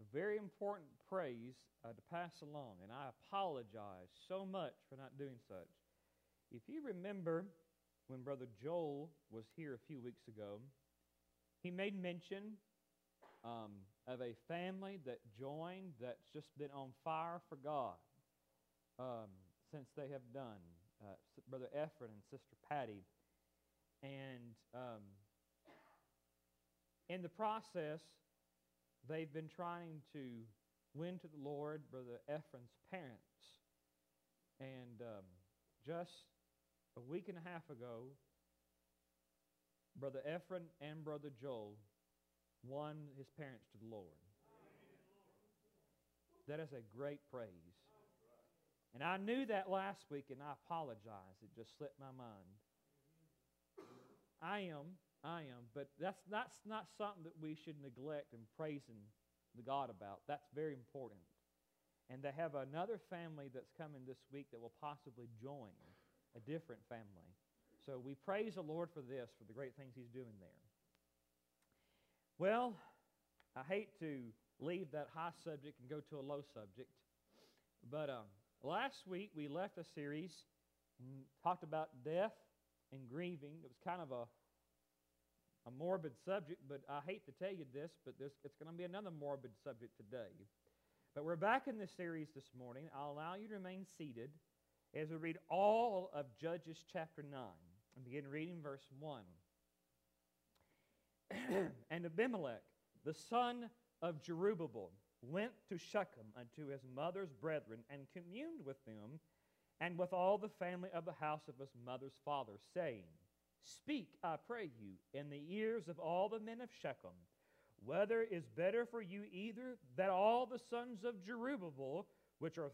very important praise to pass along, and I apologize so much for not doing such. If you remember when Brother Joel was here a few weeks ago, he made mention of a family that joined that's just been on fire for God since they have done, Brother Ephraim and Sister Patty. And in the process, they've been trying to win to the Lord Brother Ephraim's parents. And just a week and a half ago, Brother Ephraim and Brother Joel won his parents to the Lord. That is a great praise. And I knew that last week, and I apologize. It just slipped my mind. I am, but that's not something that we should neglect in praising the God about. That's very important. And they have another family that's coming this week that will possibly join, a different family. So we praise the Lord for this, for the great things He's doing there. Well, I hate to leave that high subject and go to a low subject, but last week we left a series and talked about death and grieving. It was kind of a morbid subject, but I hate to tell you this, but it's going to be another morbid subject today. But we're back in this series this morning. I'll allow you to remain seated as we read all of Judges chapter 9 and begin reading verse 1. And Abimelech, the son of Jerubbaal, went to Shechem unto his mother's brethren and communed with them and with all the family of the house of his mother's father, saying, Speak, I pray you, in the ears of all the men of Shechem, whether it is better for you either that all the sons of Jerubbaal, which are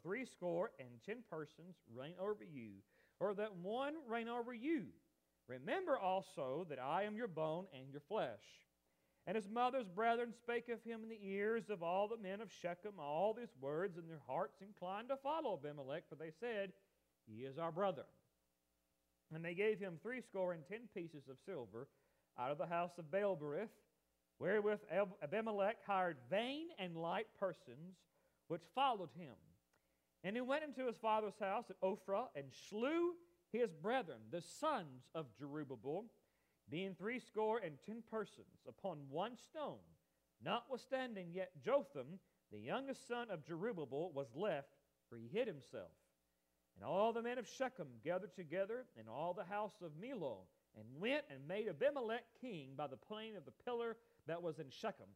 80 persons, reign over you, or that one reign over you. Remember also that I am your bone and your flesh. And his mother's brethren spake of him in the ears of all the men of Shechem all these words, and their hearts inclined to follow Abimelech, for they said, He is our brother. And they gave him 80 pieces of silver out of the house of Baal-berith, wherewith Abimelech hired vain and light persons, which followed him. And he went into his father's house at Ophrah, and slew his brethren, the sons of Jerubbaal, being 80 persons, upon one stone. Notwithstanding, yet Jotham, the youngest son of Jerubbaal, was left, for he hid himself. And all the men of Shechem gathered together, and all the house of Millo, and went and made Abimelech king by the plain of the pillar that was in Shechem.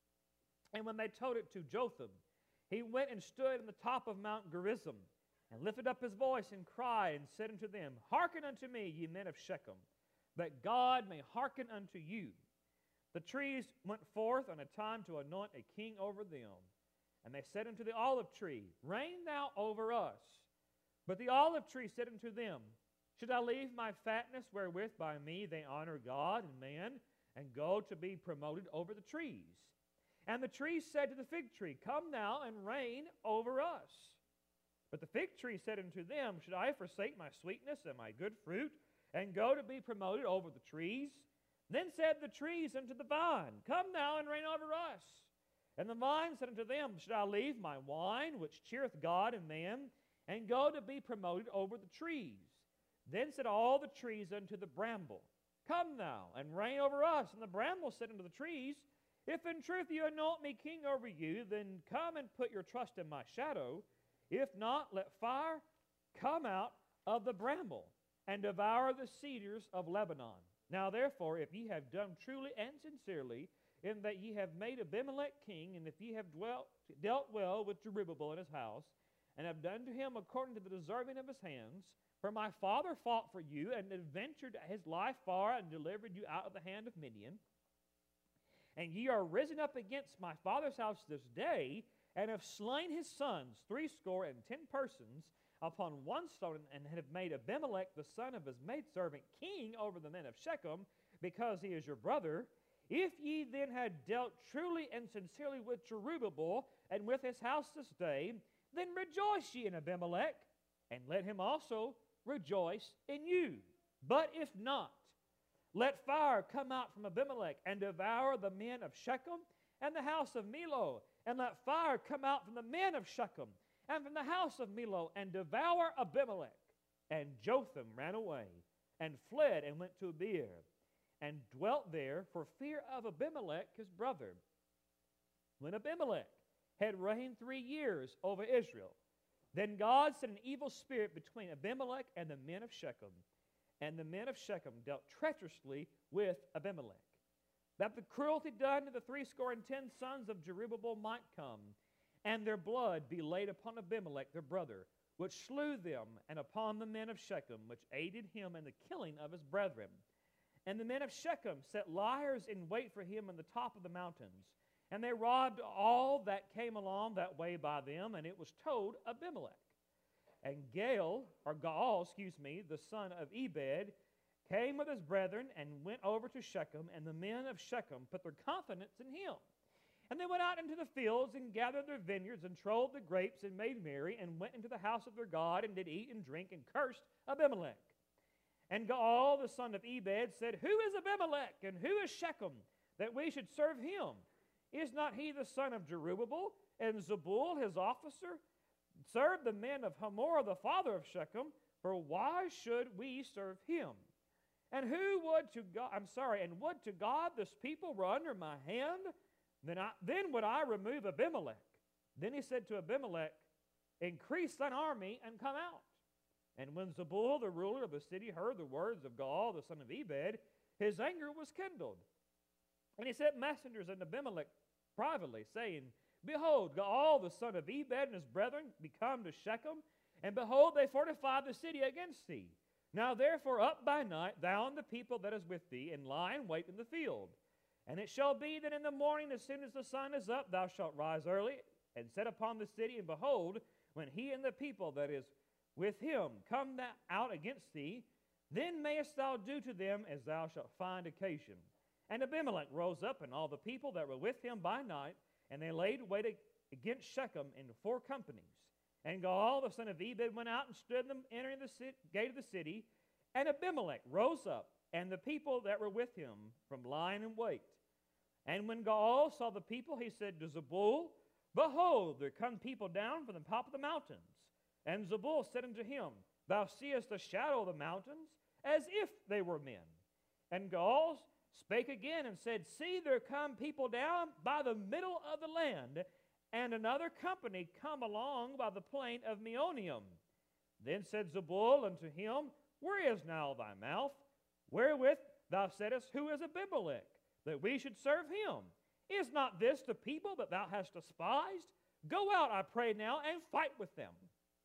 And when they told it to Jotham, he went and stood in the top of Mount Gerizim, and lifted up his voice and cried, and said unto them, Hearken unto me, ye men of Shechem, that God may hearken unto you. The trees went forth on a time to anoint a king over them. And they said unto the olive tree, Reign thou over us. But the olive tree said unto them, Should I leave my fatness wherewith by me they honor God and man, and go to be promoted over the trees? And the trees said to the fig tree, Come now and reign over us. But the fig tree said unto them, Should I forsake my sweetness and my good fruit, and go to be promoted over the trees? Then said the trees unto the vine, Come now and reign over us. And the vine said unto them, Should I leave my wine, which cheereth God and man, and go to be promoted over the trees? Then said all the trees unto the bramble, Come now and reign over us. And the bramble said unto the trees, If in truth you anoint me king over you, then come and put your trust in my shadow. If not, let fire come out of the bramble, and devour the cedars of Lebanon. Now therefore, if ye have done truly and sincerely, in that ye have made Abimelech king, and if ye have dealt well with Jerubbaal and his house, and have done to him according to the deserving of his hands, for my father fought for you, and adventured his life far, and delivered you out of the hand of Midian, and ye are risen up against my father's house this day, and have slain his sons 80 persons, upon one stone, and have made Abimelech the son of his maidservant king over the men of Shechem, because he is your brother. If ye then had dealt truly and sincerely with Jerubbaal and with his house this day, then rejoice ye in Abimelech, and let him also rejoice in you. But if not, let fire come out from Abimelech, and devour the men of Shechem and the house of Millo, and let fire come out from the men of Shechem and from the house of Millo, and devour Abimelech. And Jotham ran away, and fled, and went to Beer, and dwelt there for fear of Abimelech his brother. When Abimelech had reigned 3 years over Israel, then God sent an evil spirit between Abimelech and the men of Shechem, and the men of Shechem dealt treacherously with Abimelech, that the cruelty done to the 70 sons of Jerubbaal might come, and their blood be laid upon Abimelech their brother, which slew them, and upon the men of Shechem, which aided him in the killing of his brethren. And the men of Shechem set liers in wait for him on the top of the mountains, and they robbed all that came along that way by them, and it was told Abimelech. And Gaal, the son of Ebed, came with his brethren and went over to Shechem, and the men of Shechem put their confidence in him. And they went out into the fields and gathered their vineyards and trolled the grapes and made merry and went into the house of their God and did eat and drink and cursed Abimelech. And Gaal, the son of Ebed, said, Who is Abimelech and who is Shechem, that we should serve him? Is not he the son of Jerubbaal, and Zebul his officer? Serve the men of Hamor, the father of Shechem, for why should we serve him? And would to God this people were under my hand? Then would I remove Abimelech. Then he said to Abimelech, Increase thine army and come out. And when Zebul, the ruler of the city, heard the words of Gaal, the son of Ebed, his anger was kindled. And he sent messengers unto Abimelech privately, saying, Behold, Gaal, the son of Ebed, and his brethren be come to Shechem, and behold, they fortify the city against thee. Now therefore up by night, thou and the people that is with thee, and lie in wait in the field. And it shall be that in the morning, as soon as the sun is up, thou shalt rise early, and set upon the city, and behold, when he and the people that is with him come out against thee, then mayest thou do to them as thou shalt find occasion. And Abimelech rose up, and all the people that were with him by night, and they laid wait against Shechem in 4 companies. And Gaal, the son of Ebed, went out and stood them entering the gate of the city. And Abimelech rose up, and the people that were with him, from lying in wait. And when Gaal saw the people, he said to Zebul, Behold, there come people down from the top of the mountains. And Zebul said unto him, Thou seest the shadow of the mountains, as if they were men. And Gaal spake again and said, See, there come people down by the middle of the land, and another company come along by the plain of Meonium. Then said Zebul unto him, Where is now thy mouth? Wherewith thou saidst, Who is Abimelech, that we should serve him? Is not this the people that thou hast despised? Go out, I pray now, and fight with them.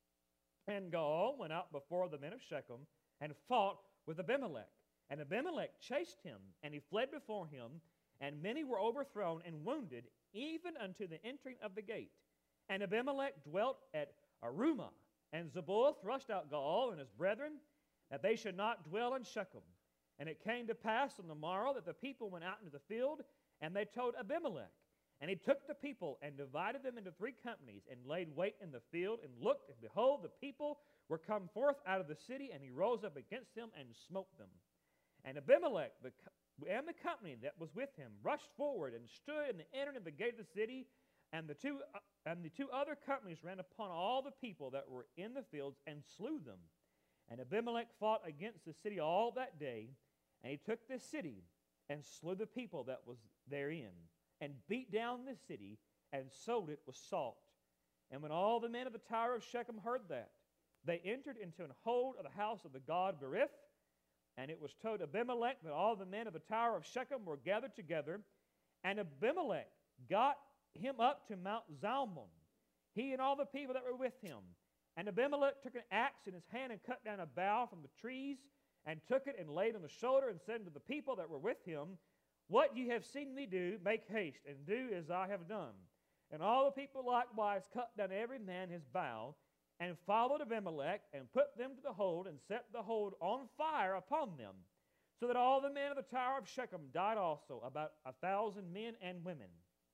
And Gaal went out before the men of Shechem, and fought with Abimelech. And Abimelech chased him, and he fled before him, and many were overthrown and wounded, even unto the entering of the gate. And Abimelech dwelt at Arumah, and Zebul thrust out Gaal and his brethren, that they should not dwell in Shechem. And it came to pass on the morrow that the people went out into the field, and they told Abimelech. And he took the people and divided them into 3 companies, and laid wait in the field, and looked, and behold, the people were come forth out of the city, and he rose up against them and smote them. And Abimelech and the company that was with him rushed forward and stood in the entering of the gate of the city, and the two other companies ran upon all the people that were in the fields and slew them. And Abimelech fought against the city all that day, and he took this city and slew the people that was therein, and beat down the city, and sold it with salt. And when all the men of the tower of Shechem heard that, they entered into an hold of the house of the god Berith. And it was told Abimelech that all the men of the tower of Shechem were gathered together. And Abimelech got him up to Mount Zalmon, he and all the people that were with him. And Abimelech took an axe in his hand and cut down a bough from the trees, and took it and laid on the shoulder, and said to the people that were with him, What ye have seen me do, make haste, and do as I have done. And all the people likewise cut down every man his bough, and followed Abimelech, and put them to the hold, and set the hold on fire upon them, so that all the men of the tower of Shechem died also, about 1,000 men and women.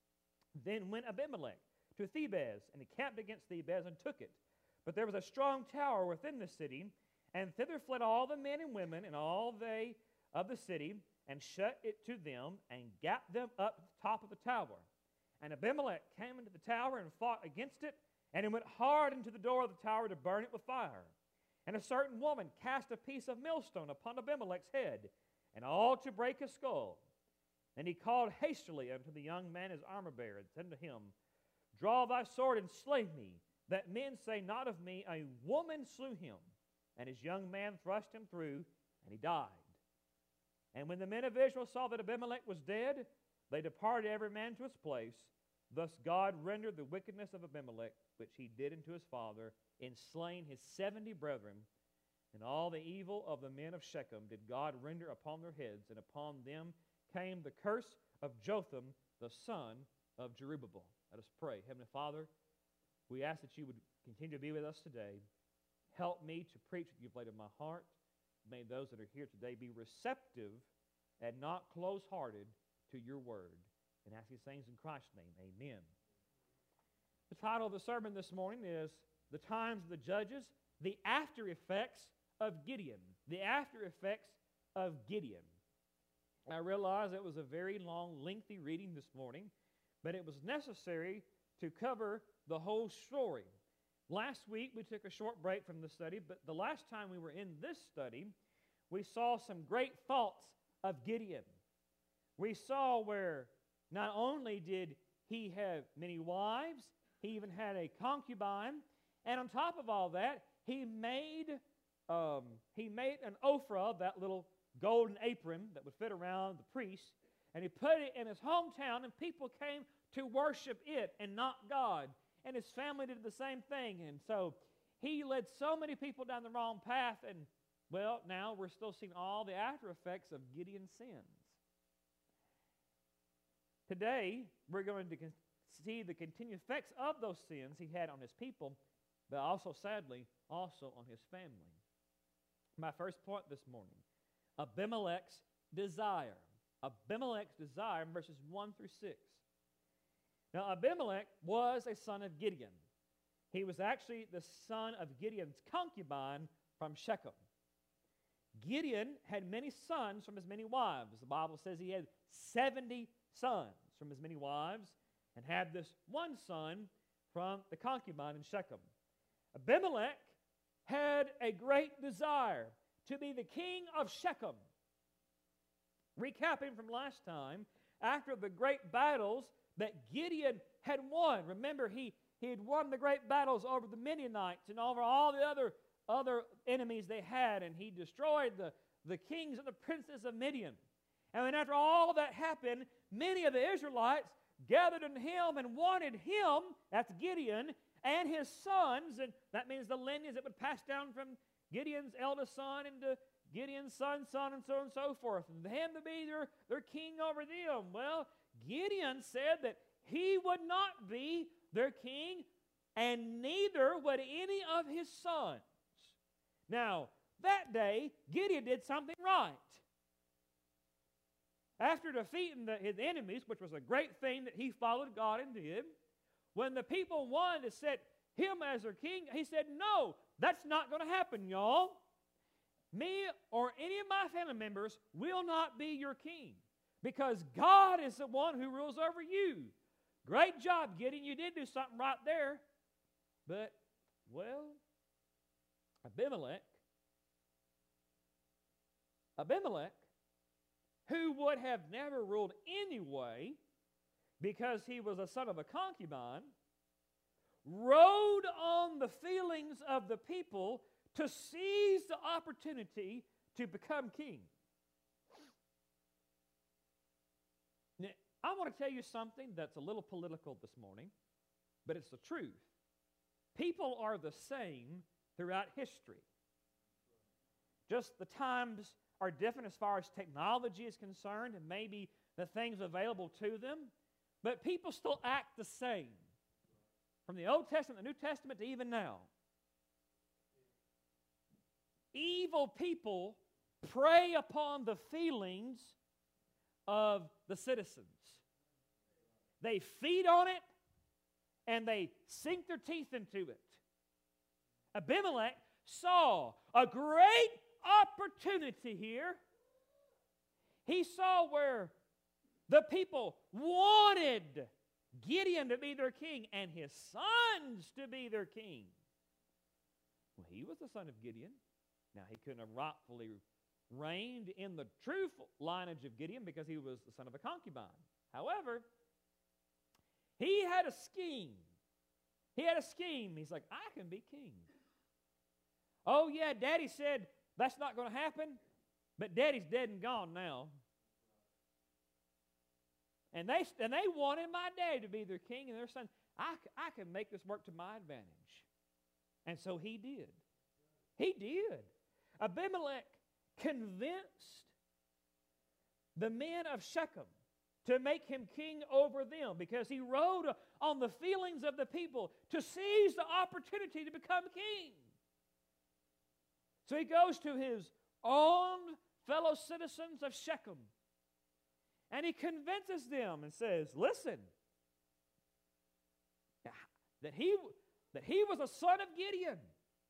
Then went Abimelech to Thebez, and he camped against Thebez, and took it. But there was a strong tower within the city, and thither fled all the men and women, and all they of the city, and shut it to them, and gat them up to the top of the tower. And Abimelech came into the tower and fought against it, and he went hard into the door of the tower to burn it with fire. And a certain woman cast a piece of millstone upon Abimelech's head, and all to break his skull. And he called hastily unto the young man his armor-bearer, and said to him, Draw thy sword and slay me, that men say not of me, A woman slew him. And his young man thrust him through, and he died. And when the men of Israel saw that Abimelech was dead, they departed every man to his place. Thus God rendered the wickedness of Abimelech, which he did unto his father, in slaying his 70 brethren, and all the evil of the men of Shechem did God render upon their heads, and upon them came the curse of Jotham, the son of Jerubbaal. Let us pray. Heavenly Father, we ask that you would continue to be with us today. Help me to preach what you've laid in my heart. May those that are here today be receptive and not close-hearted to your word. And ask these things in Christ's name. Amen. The title of the sermon this morning is The Times of the Judges, the After Effects of Gideon. The After Effects of Gideon. I realize it was a very long, lengthy reading this morning, but it was necessary to cover the whole story. Last week we took a short break from the study, but the last time we were in this study, we saw some great thoughts of Gideon. We saw where not only did he have many wives, he even had a concubine, and on top of all that, he made an Ophrah, that little golden apron that would fit around the priest, and he put it in his hometown, and people came to worship it and not God. And his family did the same thing, and so he led so many people down the wrong path, and well, now we're still seeing all the after effects of Gideon's sins. Today, we're going to see the continued effects of those sins he had on his people, but also, sadly, also on his family. My first point this morning, Abimelech's desire. Abimelech's desire, verses 1 through 6. Now, Abimelech was a son of Gideon. He was actually the son of Gideon's concubine from Shechem. Gideon had many sons from his many wives. The Bible says he had 70 sons from his many wives and had this one son from the concubine in Shechem. Abimelech had a great desire to be the king of Shechem. Recapping from last time, after the great battles that Gideon had won. Remember, he had won the great battles over the Midianites and over all the other enemies they had, and he destroyed the kings and the princes of Midian. And then after all of that happened, many of the Israelites gathered in him and wanted him, that's Gideon, and his sons, and that means the lineage that would pass down from Gideon's eldest son into Gideon's son, and so on and so forth, and him to be their king over them. Well, Gideon said that he would not be their king, and neither would any of his sons. Now, that day, Gideon did something right. After defeating his enemies, which was a great thing that he followed God and did, when the people wanted to set him as their king, he said, no, that's not going to happen, y'all. Me or any of my family members will not be your king, because God is the one who rules over you. Great job, Gideon. You did do something right there. But, well, Abimelech, who would have never ruled anyway because he was a son of a concubine, rode on the feelings of the people to seize the opportunity to become king. Now, I want to tell you something that's a little political this morning, but it's the truth. People are the same throughout history. Just the times are different as far as technology is concerned and maybe the things available to them, but people still act the same. From the Old Testament, the New Testament, to even now. Evil people prey upon the feelings of the citizens. They feed on it and they sink their teeth into it. Abimelech saw a great opportunity here. He saw where the people wanted Gideon to be their king, and his sons to be their king. Well, he was the son of Gideon. Now, he couldn't have rightfully reigned in the true lineage of Gideon because he was the son of a concubine. However, he had a scheme. He had a scheme. He's like, I can be king. Oh, yeah, Daddy said that's not going to happen, but Daddy's dead and gone now. And they wanted my daddy to be their king, and their son, I can make this work to my advantage. And so he did. He did. Abimelech convinced the men of Shechem to make him king over them because he rode on the feelings of the people to seize the opportunity to become king. So he goes to his own fellow citizens of Shechem and he convinces them and says, listen, that he was a son of Gideon,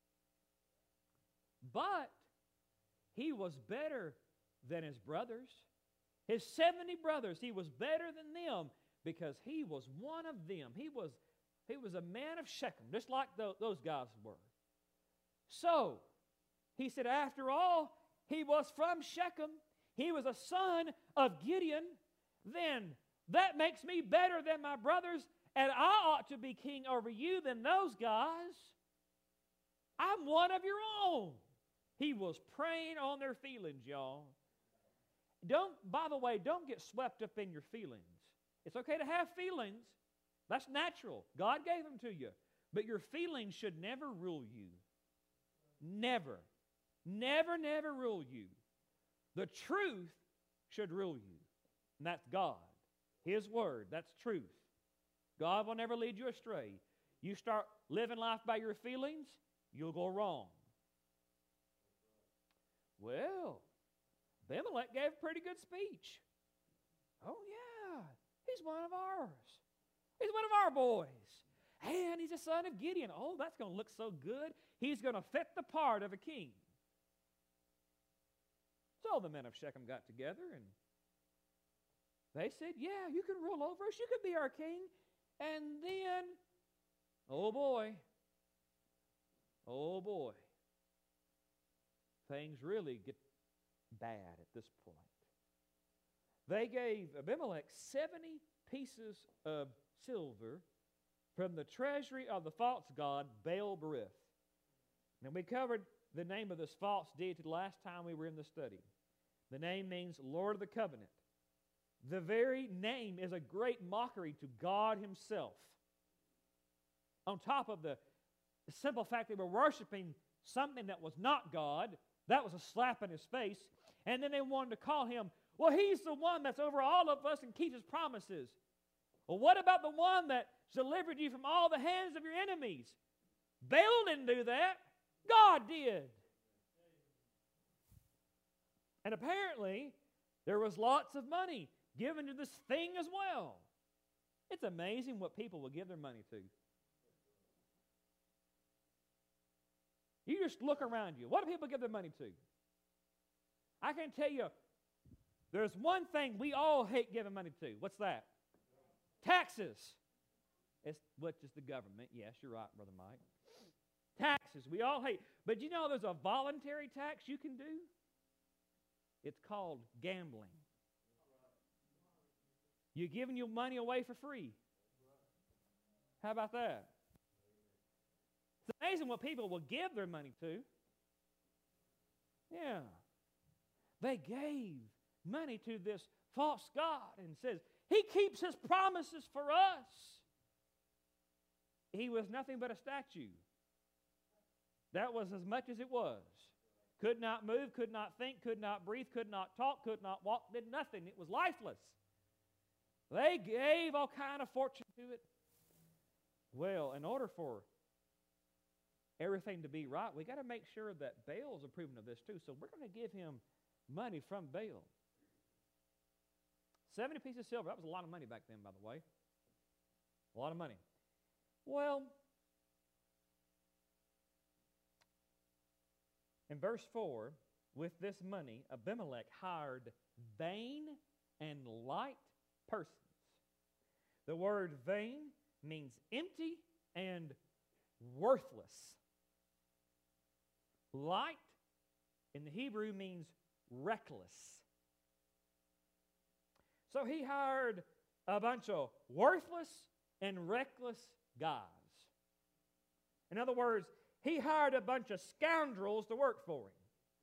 but he was better than his brothers. His 70 brothers, he was better than them because he was one of them. He was a man of Shechem, just like those guys were. So, he said, after all, he was from Shechem. He was a son of Gideon. Then that makes me better than my brothers, and I ought to be king over you than those guys. I'm one of your own. He was preying on their feelings, y'all. By the way, don't get swept up in your feelings. It's okay to have feelings. That's natural. God gave them to you. But your feelings should never rule you. Never. Never, never rule you. The truth should rule you. And that's God. His word. That's truth. God will never lead you astray. You start living life by your feelings, you'll go wrong. Well, Abimelech gave a pretty good speech. Oh, yeah, he's one of ours. He's one of our boys. And he's a son of Gideon. Oh, that's going to look so good. He's going to fit the part of a king. So the men of Shechem got together and they said, yeah, you can rule over us. You can be our king. And then, oh boy, things really get bad at this point. They gave Abimelech 70 pieces of silver from the treasury of the false god Baal-berith. Now, we covered the name of this false deity the last time we were in the study. The name means Lord of the Covenant. The very name is a great mockery to God himself. On top of the simple fact they were worshiping something that was not God, that was a slap in his face. And then they wanted to call him, well, he's the one that's over all of us and keeps his promises. Well, what about the one that delivered you from all the hands of your enemies? Baal didn't do that. God did. And apparently, there was lots of money given to this thing as well. It's amazing what people will give their money to. You just look around you. What do people give their money to? I can tell you, there's one thing we all hate giving money to. What's that? Taxes. Which is the government. Yes, you're right, Brother Mike. Taxes. We all hate. But you know there's a voluntary tax you can do? It's called gambling. You're giving your money away for free. How about that? It's amazing what people will give their money to. Yeah. They gave money to this false god and says, he keeps his promises for us. He was nothing but a statue. That was as much as it was. Could not move, could not think, could not breathe, could not talk, could not walk, did nothing. It was lifeless. They gave all kind of fortune to it. Well, in order for everything to be right, we got to make sure that Baal's approving of this too. So we're going to give him money from Baal. 70 pieces of silver. That was a lot of money back then, by the way. A lot of money. Well, in verse 4, with this money, Abimelech hired vain and light persons The word vain means empty and worthless. Light in the Hebrew means reckless. So he hired a bunch of worthless and reckless guys. In other words, he hired a bunch of scoundrels to work for him.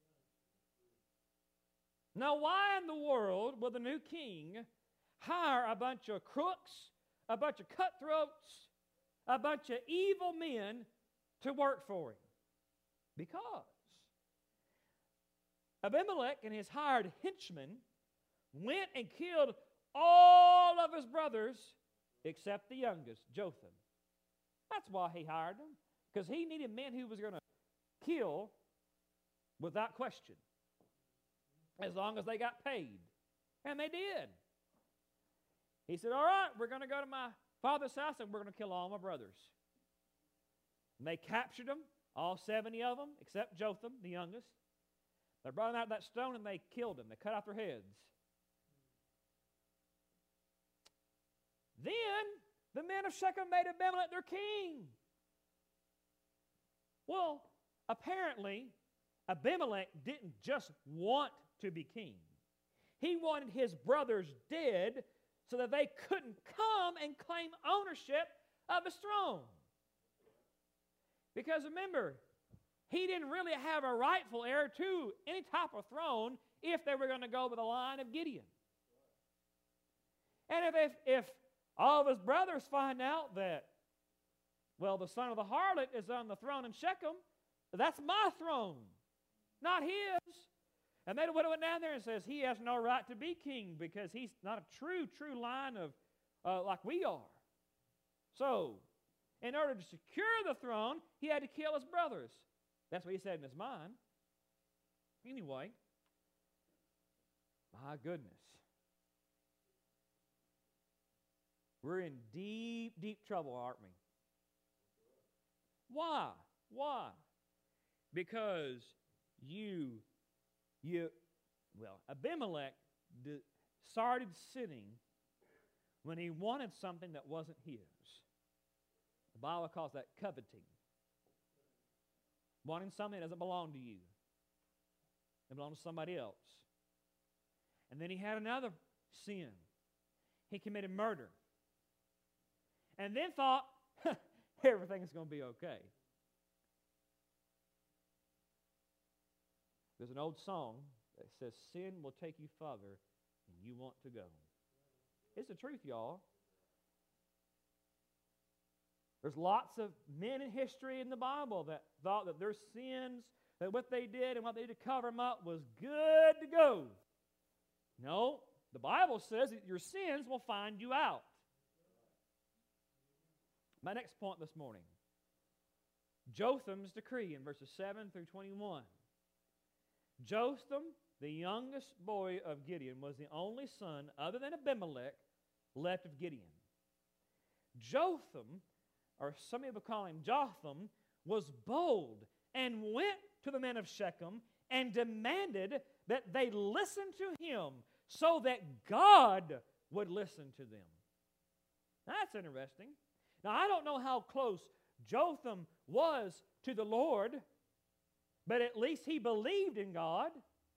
Now, why in the world will the new king hire a bunch of crooks, a bunch of cutthroats, a bunch of evil men to work for him? Because Abimelech and his hired henchmen went and killed all of his brothers except the youngest, Jotham. That's why he hired them, because he needed men who was going to kill without question, as long as they got paid. And they did. He said, all right, we're going to go to my father's house and we're going to kill all my brothers. And they captured them, all 70 of them, except Jotham, the youngest. They brought him out of that stone and they killed him. They cut off their heads. Then the men of Shechem made Abimelech their king. Well, apparently, Abimelech didn't just want to be king. He wanted his brothers dead so that they couldn't come and claim ownership of his throne. Because remember, he didn't really have a rightful heir to any type of throne if they were going to go with the line of Gideon. And if all of his brothers find out that, well, the son of the harlot is on the throne in Shechem, that's my throne, not his. And they would have went down there and says, he has no right to be king because he's not a true line of like we are. So, in order to secure the throne, he had to kill his brothers. That's what he said in his mind. Anyway, my goodness. We're in deep, deep trouble, aren't we? Why? Why? Because Abimelech started sinning when he wanted something that wasn't his. The Bible calls that coveting. Wanting something that doesn't belong to you. It belongs to somebody else. And then he had another sin. He committed murder. And then thought, everything's going to be okay. There's an old song that says, sin will take you farther than you want to go. It's the truth, y'all. There's lots of men in history in the Bible that thought that their sins, that what they did and what they did to cover them up was good to go. No, the Bible says that your sins will find you out. My next point this morning, Jotham's decree in verses 7 through 21. Jotham, the youngest boy of Gideon, was the only son other than Abimelech left of Gideon. Jotham, or some people call him Jotham, was bold and went to the men of Shechem and demanded that they listen to him so that God would listen to them. That's interesting. Now, I don't know how close Jotham was to the Lord, but at least he believed in God.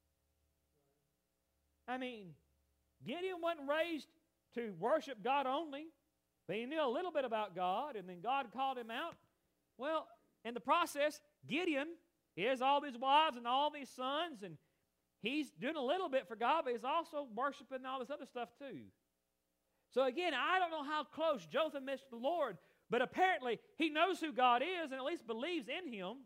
I mean, Gideon wasn't raised to worship God only, but he knew a little bit about God, and then God called him out. Well, in the process, Gideon, he has all these wives and all these sons, and he's doing a little bit for God, but he's also worshiping all this other stuff too. So again, I don't know how close Jotham is to the Lord, but apparently he knows who God is and at least believes in him.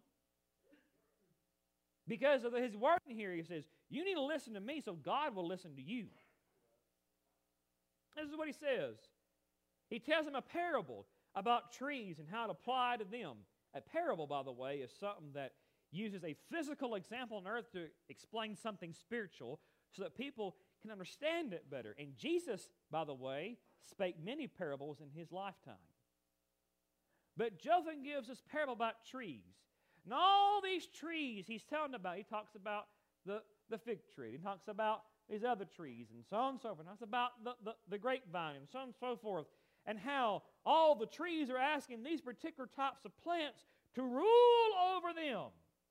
Because of his word in here, he says, you need to listen to me so God will listen to you. This is what he says. He tells him a parable about trees and how to apply to them. A parable, by the way, is something that uses a physical example on earth to explain something spiritual so that people can understand it better. And Jesus, by the way, spake many parables in his lifetime. But Jotham gives this parable about trees. And all these trees he's telling about, he talks about the fig tree. He talks about these other trees and so on and so forth. He talks about the grapevine and so on and so forth. and how all the trees are asking these particular types of plants to rule over them.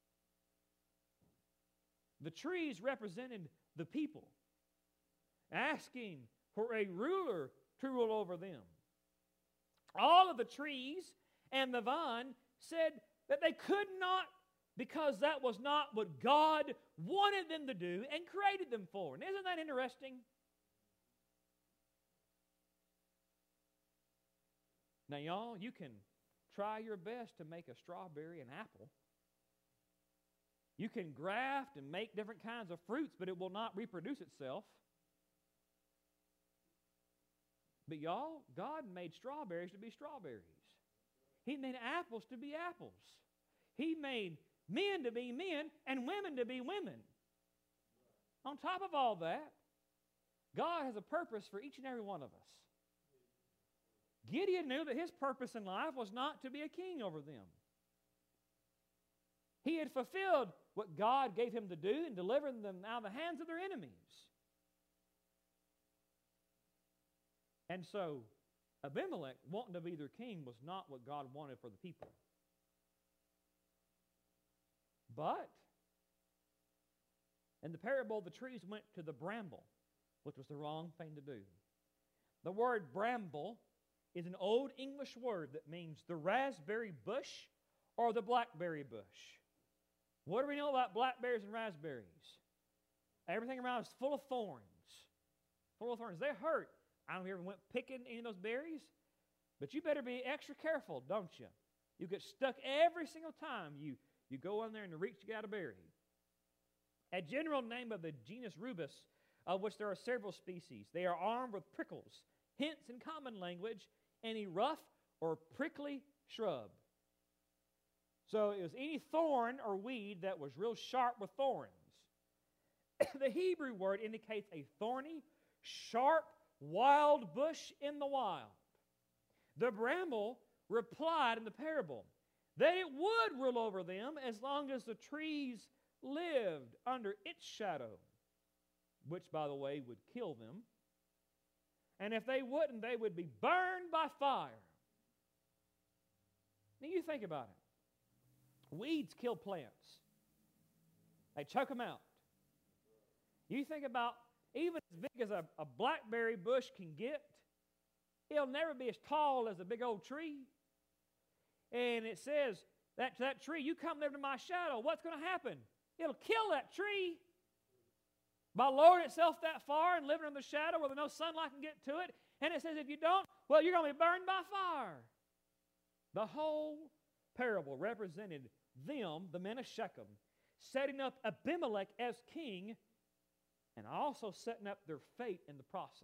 The trees represented the people, asking for a ruler to rule over them. All of the trees and the vine said that they could not, because that was not what God wanted them to do and created them for. And isn't that interesting? Now, y'all, you can try your best to make a strawberry an apple. You can graft and make different kinds of fruits, but it will not reproduce itself. But y'all, God made strawberries to be strawberries. He made apples to be apples. He made men to be men and women to be women. On top of all that, God has a purpose for each and every one of us. Gideon knew that his purpose in life was not to be a king over them. He had fulfilled what God gave him to do and delivered them out of the hands of their enemies. And so, Abimelech wanting to be their king was not what God wanted for the people. But, in the parable, the trees went to the bramble, which was the wrong thing to do. The word bramble is an Old English word that means the raspberry bush or the blackberry bush. What do we know about blackberries and raspberries? Everything around is full of thorns. Full of thorns. They hurt. I don't know if you ever went picking any of those berries, but you better be extra careful, don't you? You get stuck every single time you go in there and reach to get a berry. A general name of the genus Rubus, of which there are several species. They are armed with prickles, hence in common language, any rough or prickly shrub. So it was any thorn or weed that was real sharp with thorns. The Hebrew word indicates a thorny, sharp, wild bush in the wild. The bramble replied in the parable that it would rule over them as long as the trees lived under its shadow, which, by the way, would kill them. And if they wouldn't, they would be burned by fire. Now you think about it. Weeds kill plants. They choke them out. You think about even as big as a blackberry bush can get, it'll never be as tall as a big old tree. And it says that tree, you come live in my shadow, what's going to happen? It'll kill that tree. By lowering itself that far and living in the shadow where no sunlight can get to it. And it says if you don't, well, you're going to be burned by fire. The whole parable represented them, the men of Shechem, setting up Abimelech as king and also setting up their fate in the process.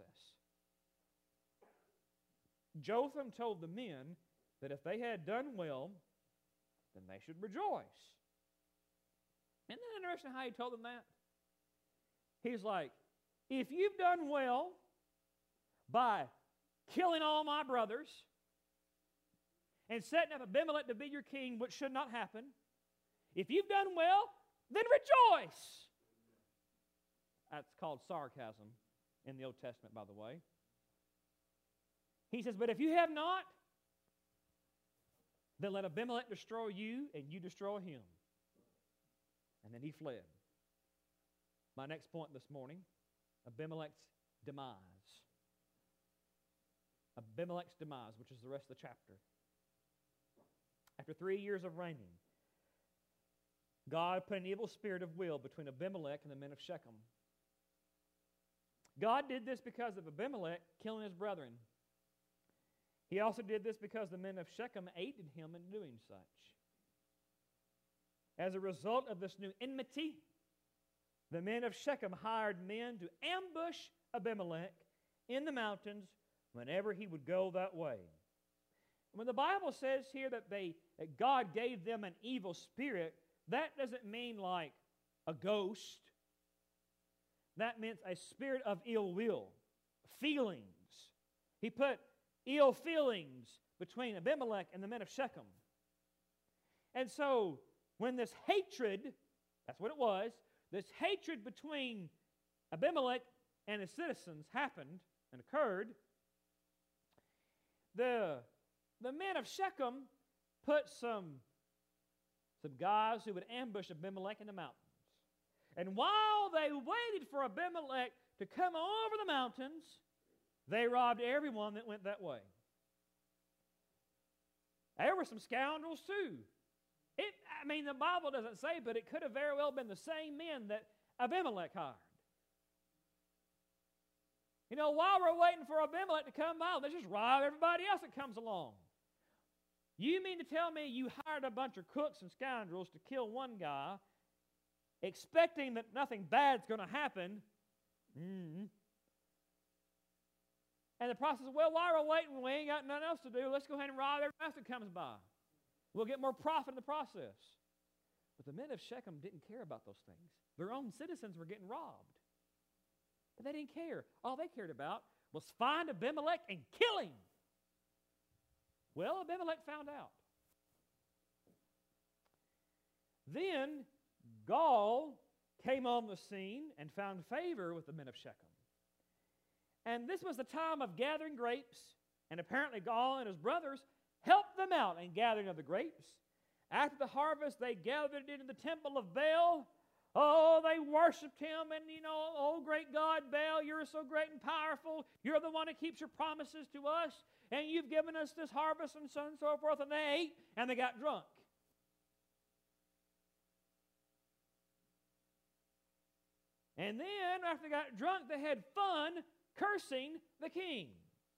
Jotham told the men that if they had done well, then they should rejoice. Isn't that interesting how he told them that? He's like, if you've done well by killing all my brothers and setting up Abimelech to be your king, which should not happen, if you've done well, then rejoice. That's called sarcasm in the Old Testament, by the way. He says, but if you have not, then let Abimelech destroy you and you destroy him. And then he fled. My next point this morning, Abimelech's demise. Abimelech's demise, which is the rest of the chapter. After 3 years of reigning, God put an evil spirit of will between Abimelech and the men of Shechem. God did this because of Abimelech killing his brethren. He also did this because the men of Shechem aided him in doing such. As a result of this new enmity, the men of Shechem hired men to ambush Abimelech in the mountains whenever he would go that way. When the Bible says here that God gave them an evil spirit, that doesn't mean like a ghost. That means a spirit of ill will, feelings. He put ill feelings between Abimelech and the men of Shechem. And so, when this hatred, that's what it was, this hatred between Abimelech and his citizens happened and occurred, the men of Shechem put some guys who would ambush Abimelech in the mountains. And while they waited for Abimelech to come over the mountains, they robbed everyone that went that way. There were some scoundrels too. The Bible doesn't say, but it could have very well been the same men that Abimelech hired. While we're waiting for Abimelech to come by, let's just rob everybody else that comes along. You mean to tell me you hired a bunch of crooks and scoundrels to kill one guy, expecting that nothing bad's going to happen? And the process is, well, while we're waiting, we ain't got nothing else to do. Let's go ahead and rob everybody else that comes by. We'll get more profit in the process. But the men of Shechem didn't care about those things. Their own citizens were getting robbed. But they didn't care. All they cared about was find Abimelech and kill him. Well, Abimelech found out. Then Gaul came on the scene and found favor with the men of Shechem. And this was the time of gathering grapes, and apparently Gaul and his brothers helped them out in gathering of the grapes. After the harvest, they gathered into the temple of Baal. Oh, they worshiped him, and oh, great God, Baal, you're so great and powerful. You're the one who keeps your promises to us, and you've given us this harvest and so on and so forth. And they ate, and they got drunk. And then, after they got drunk, they had fun cursing the king.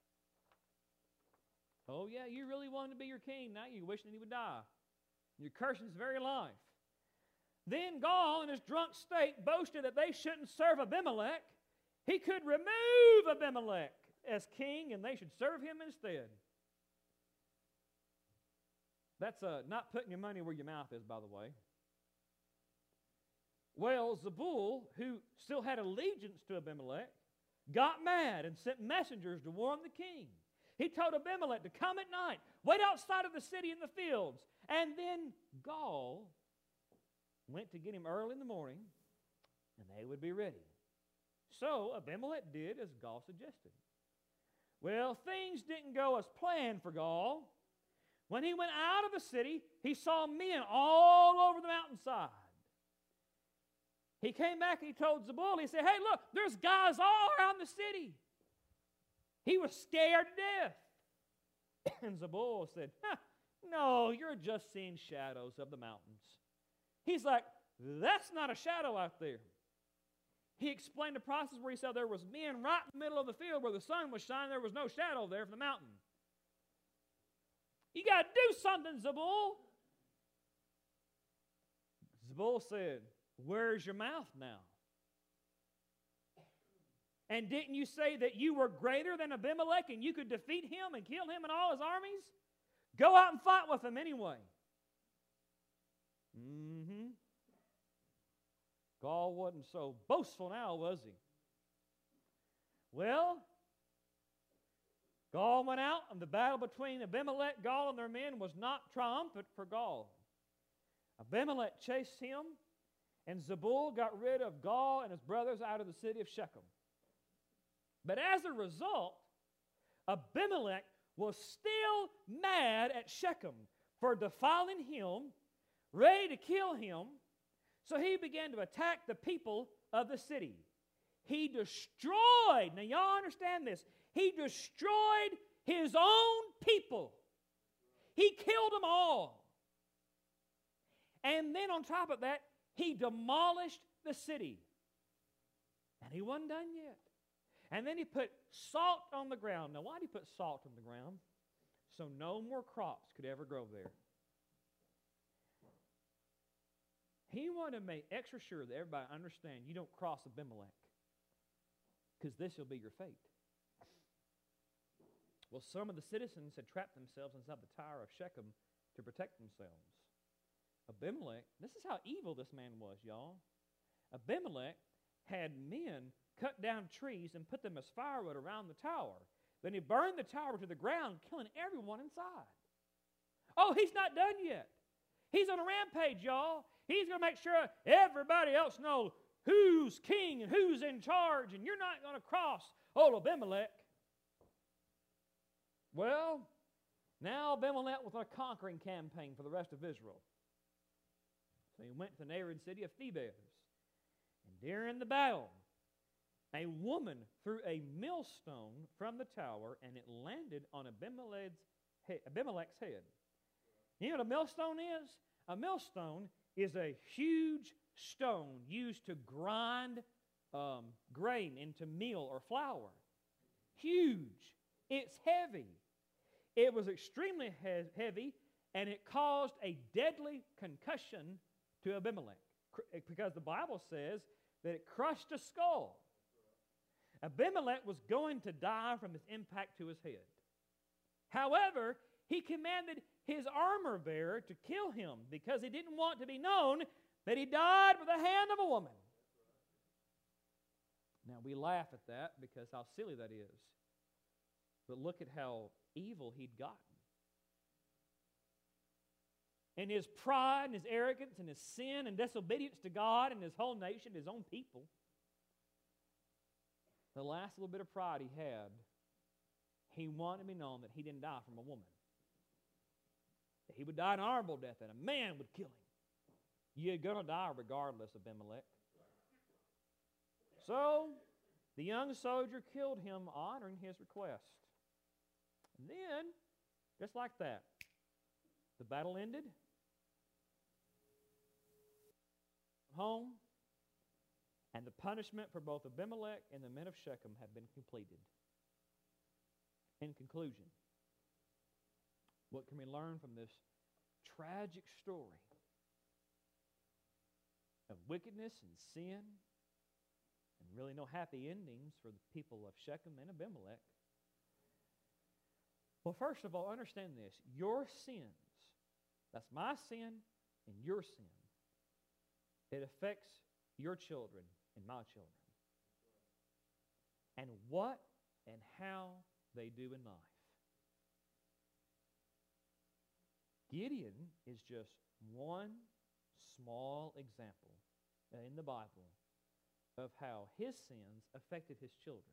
Oh, yeah, you really wanted to be your king. Now you're wishing he would die. You're cursing his very life. Then Gaul, in his drunk state, boasted that they shouldn't serve Abimelech. He could remove Abimelech as king, and they should serve him instead. That's not putting your money where your mouth is, by the way. Well, Zebul, who still had allegiance to Abimelech, got mad and sent messengers to warn the king. He told Abimelech to come at night, wait outside of the city in the fields. And then Gaul went to get him early in the morning, and they would be ready. So Abimelech did as Gaul suggested. Well, things didn't go as planned for Gaul. When he went out of the city, he saw men all over the mountainside. He came back and he told Zebul, he said, hey, look, there's guys all around the city. He was scared to death. And Zebul said, no, you're just seeing shadows of the mountains. He's like, that's not a shadow out there. He explained the process where he said there was men right in the middle of the field where the sun was shining. There was no shadow there from the mountain. You got to do something, Zebul. Zebul said, where's your mouth now? And didn't you say that you were greater than Abimelech and you could defeat him and kill him and all his armies? Go out and fight with him anyway. Gaul wasn't so boastful now, was he? Well, Gaul went out, and the battle between Abimelech, Gaul, and their men was not triumphant for Gaul. Abimelech chased him, and Zebul got rid of Gaul and his brothers out of the city of Shechem. But as a result, Abimelech was still mad at Shechem for defiling him, ready to kill him. So he began to attack the people of the city. He destroyed, now y'all understand this, he destroyed his own people. He killed them all. And then on top of that, he demolished the city. And he wasn't done yet. And then he put salt on the ground. Now, why did he put salt on the ground? So no more crops could ever grow there. He wanted to make extra sure that everybody understand you don't cross Abimelech, because this will be your fate. Well, some of the citizens had trapped themselves inside the tower of Shechem to protect themselves. Abimelech, this is how evil this man was, y'all. Abimelech had men cut down trees and put them as firewood around the tower. Then he burned the tower to the ground, killing everyone inside. Oh, he's not done yet. He's on a rampage, y'all. He's going to make sure everybody else knows who's king and who's in charge, and you're not going to cross old Abimelech. Well, Now Abimelech was on a conquering campaign for the rest of Israel. So he went to the neighboring city of Thebez. And during the battle, a woman threw a millstone from the tower, and it landed on Abimelech's head. You know what a millstone is? A millstone is a huge stone used to grind grain into meal or flour. Huge. It's heavy. It was extremely heavy, and it caused a deadly concussion to Abimelech, because the Bible says that it crushed a skull. Abimelech was going to die from this impact to his head. However, he commanded his armor bearer to kill him because he didn't want to be known that he died with the hand of a woman. Now, we laugh at that because how silly that is. But look at how evil he'd gotten. And his pride and his arrogance and his sin and disobedience to God and his whole nation, his own people, the last little bit of pride he had, he wanted to be known that he didn't die from a woman. That he would die an honorable death, and a man would kill him. You're going to die regardless, Abimelech. So, the young soldier killed him, honoring his request. And then, just like that, the battle ended. Home. And the punishment for both Abimelech and the men of Shechem had been completed. In conclusion, what can we learn from this tragic story of wickedness and sin, and really no happy endings for the people of Shechem and Abimelech? Well, first of all, understand this. Your sins, that's my sin and your sin, it affects your children and my children. And what and how they do in life. Gideon is just one small example in the Bible of how his sins affected his children.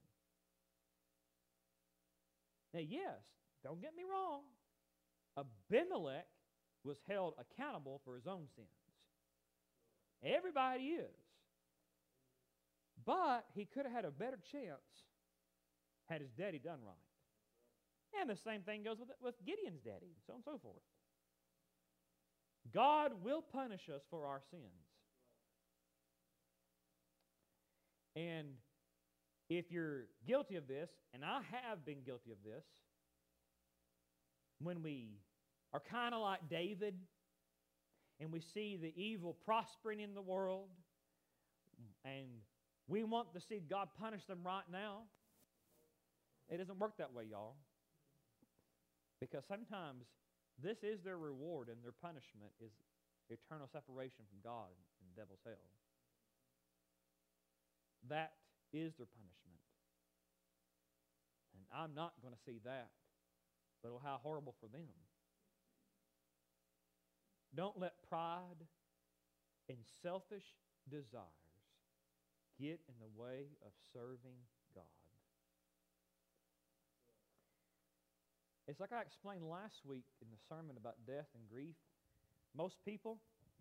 Now, yes, don't get me wrong. Abimelech was held accountable for his own sins. Everybody is. But he could have had a better chance had his daddy done right. And the same thing goes with Gideon's daddy, and so on and so forth. God will punish us for our sins. And if you're guilty of this, and I have been guilty of this, when we are kind of like David, and we see the evil prospering in the world, and we want to see God punish them right now, it doesn't work that way, y'all. Because sometimes this is their reward, and their punishment is eternal separation from God in the devil's hell. That is their punishment. And I'm not going to see that. But oh, how horrible for them. Don't let pride and selfish desires get in the way of serving God. It's like I explained last week in the sermon about death and grief. Most people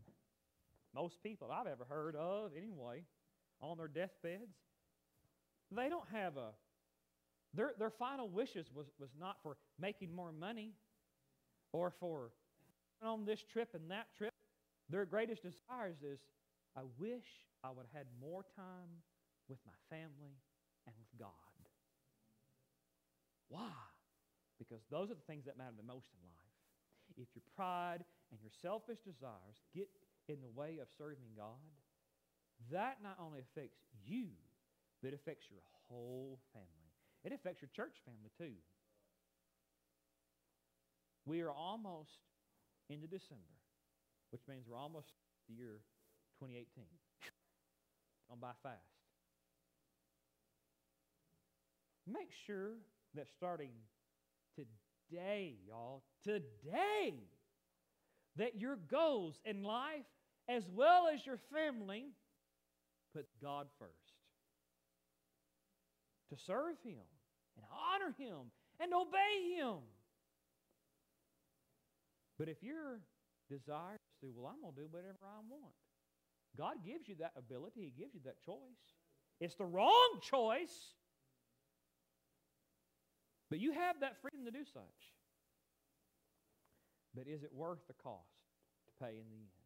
I've ever heard of anyway, on their deathbeds, they don't have their final wishes was not for making more money or for on this trip and that trip. Their greatest desires is, I wish I would have had more time with my family and with God. Why? Because those are the things that matter the most in life. If your pride and your selfish desires get in the way of serving God, that not only affects you, but it affects your whole family. It affects your church family too. We are almost into December, which means we're almost the year 2018. Gone by fast. Make sure that starting today, y'all, today, that your goals in life as well as your family put God first. To serve Him and honor Him and obey Him. But if your desire is to, well, I'm going to do whatever I want, God gives you that ability. He gives you that choice. It's the wrong choice, but you have that freedom to do such. But is it worth the cost to pay in the end?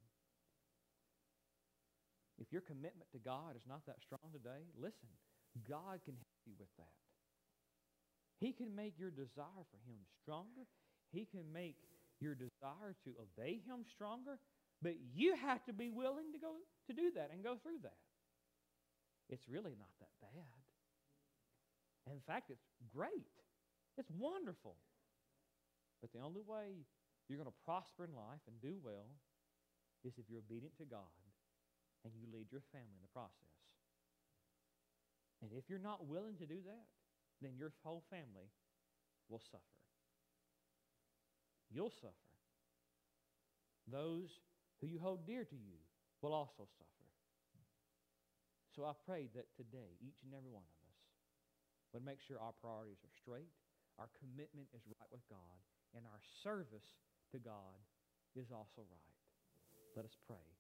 If your commitment to God is not that strong today, listen, God can help you with that. He can make your desire for Him stronger. He can make your desire to obey Him stronger, but you have to be willing to do that and go through that. It's really not that bad. In fact, it's great. It's wonderful. But the only way you're going to prosper in life and do well is if you're obedient to God and you lead your family in the process. And if you're not willing to do that, then your whole family will suffer. You'll suffer. Those who you hold dear to you will also suffer. So I pray that today, each and every one of us would make sure our priorities are straight, our commitment is right with God, and our service to God is also right. Let us pray.